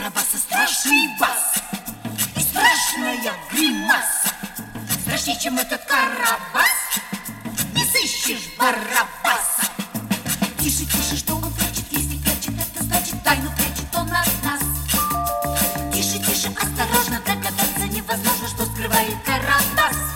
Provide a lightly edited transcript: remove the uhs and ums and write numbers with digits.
Карабаса страшный бас и страшная гримаса. Страшнее, чем этот Карабас, не сыщешь Барабаса. Тише, тише, что он прячет, если прячет, это значит тайну прячет он от нас. Тише, тише, осторожно, догадаться невозможно, что скрывает Карабас.